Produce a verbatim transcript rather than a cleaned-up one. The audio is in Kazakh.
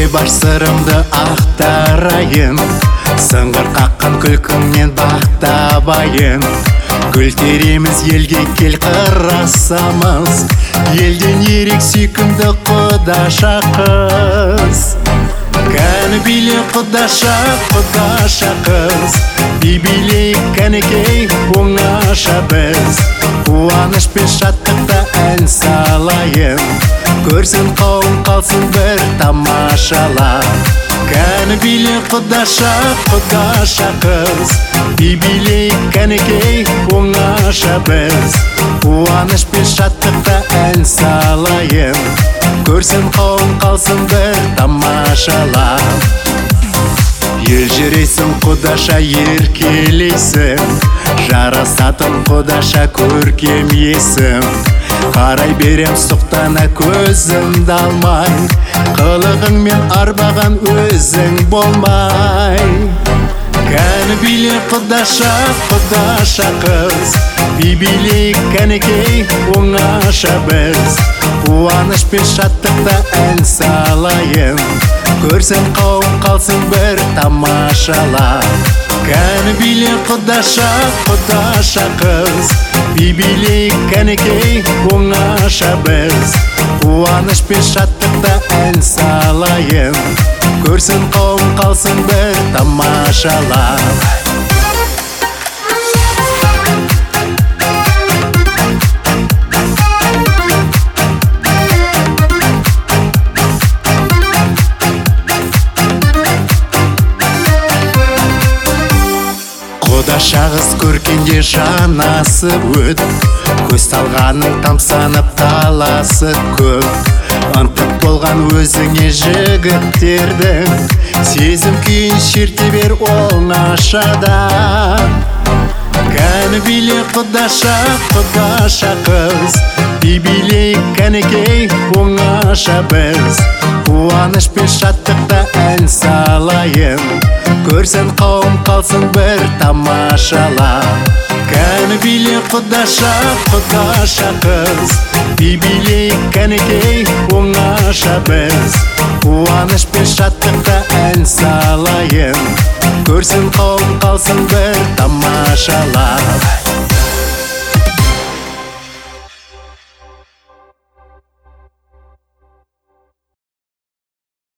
бар сырымды ақтарайын, сыңғыр қаққан күлкіңнен бақтабайын. Гүл тереміз елге кел қарасамыз, елден ерек сүйкімді құдаша қыз. Кәні биле құдаша, құдаша қыз, би-билейік кәнекей оңаша біз. Қуаныш пен шаттықта ән салайын, көрсін қауым қалсын бір тамашалап. Кәні биле құдаша, құдаша қыз, би-билейік кәнекей оңаша біз. Қуаныш пен шаттықта ән салайын, көрсін қауым қалсын бір тамашалап. Елжірейсің құдаша, еркелейсің, жарасатын құдаша көркем есім. Қарай берем сұқтана көзімді алмай, қылығыңмен арбаған өзің болмай. Кәні биле құдаша, құдаша қыз, би-билейік кәнекей оңаша біз. Қуаныш пен шаттықта ән салайын, көрсін қауым қалсын бір тамашалап. Кәні биле құдаша, құдаша қыз, би-билейік кәнекей оңаша біз. Қуаныш пен шаттықта ән салайын, көрсін қауым қалсын бір тамашалап. Құдаша қыз көркенде жанасып өт, көз талғаның тамсанып таласып көп. Ынтық болған өзіңе жігіттердің, сезім күйін шерте бер оңашада. Кәні биле құдаша, құдаша қыз, би-билейік кәнекей оңаша біз. Қуаныш пен шаттықта ән салайын, көрсін қауым қалсын бір тамашалап. Кәні биле құдаша, құдаша қыз, би-билейік кәнекей оңаша біз. Қуаныш пен шаттықта ән салайын, көрсін қауым қалсын бір тамашалап.